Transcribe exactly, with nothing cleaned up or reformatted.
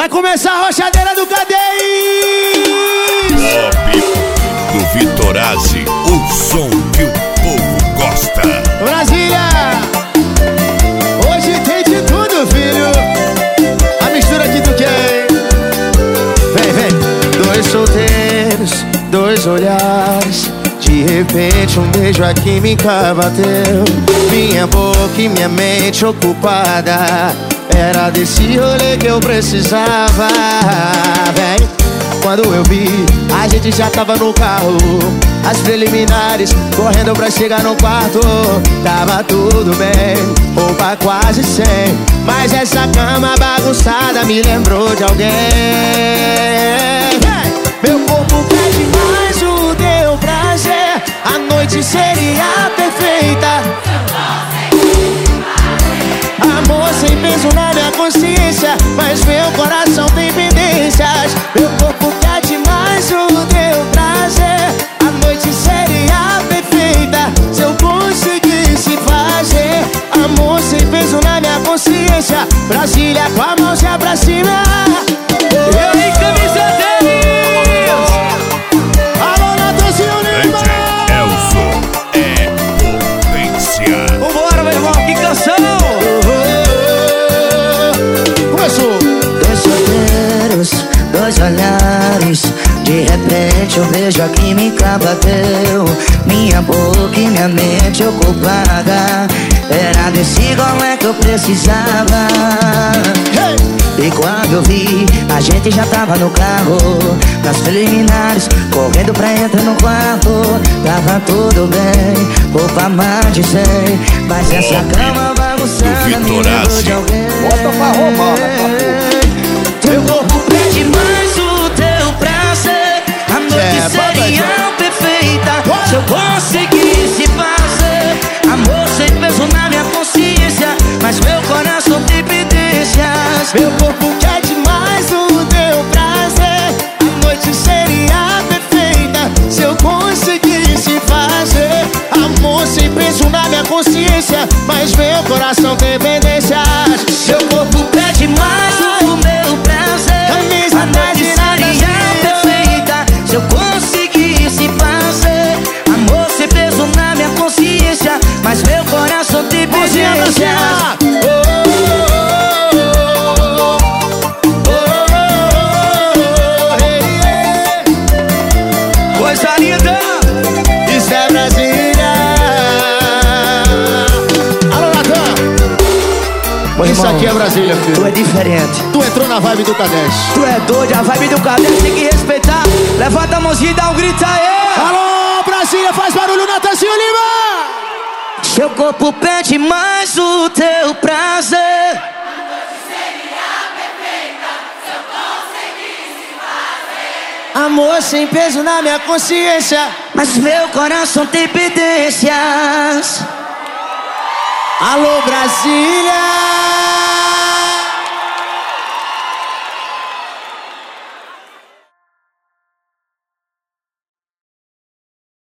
Vai começar a rochadeira do Cadei! Pop do Vitorazzi, o som que o povo gosta. Brasília! Hoje tem de tudo, filho. A mistura que tu quer. Vem, vem. Dois solteiros, dois olhares. De repente um beijo a química bateu. Minha boca e minha mente ocupada. Era desse rolê que eu precisava. Vem. Quando eu vi, a gente já tava no carro. As preliminares, correndo pra chegar no quarto. Tava tudo bem, roupa quase sem. Mas essa cama bagunçada me lembrou de alguém. Meu corpo pede mais o teu prazer. A noite seria perfeita. Amor sem peso na minha consciência, mas meu coração tem pendências. Meu corpo pede mais o teu prazer. A noite seria perfeita se eu conseguisse fazer. Amor sem peso na minha consciência. Brasília com a mão já pra cima. Eu em camisa deles. Alô, Natanzinho Lima. Elson é potência. Vambora, meu irmão, que canção. Começou. Dois solteiros, dois olhares. De repente um beijo a química bateu. Minha boca e minha mente ocupada. Era desse golé que eu precisava. Hey! E quando eu vi, a gente já tava no carro. Nas preliminares, correndo pra entrar no quarto. Tava tudo bem, roupa mais de cem. Mas essa Pop cama bagunçada me lembrou de alguém. Bota pra roubar, Teu corpo pede mais o teu prazer. A noite É, seria baba, perfeita se eu conseguisse fazer. Amor sem peso na minha consciência, mas meu coração tem pendências. Meu corpo quer demais o teu prazer. A noite seria perfeita se eu conseguisse fazer. Amor sem peso na minha consciência, mas meu coração tem pendências. Meu corpo pede mais o meu prazer. A noite seria perfeita se eu conseguisse fazer. Amor sem peso na minha consciência, mas meu coração tem pendências. Coisa linda, isso é Brasília. Alô, Natan. Isso aqui é Brasília, Tu filho. é diferente. Tu entrou na vibe do Cadete. Tu é doido, a vibe do Cadete tem que respeitar. Levanta a mãozinha e dá um grito aí. Alô, Brasília, faz barulho, Natanzinho Lima. Seu corpo pede mais o teu prazer. Amor sem peso na minha consciência, Mas meu coração tem pendências. alô, Brasília.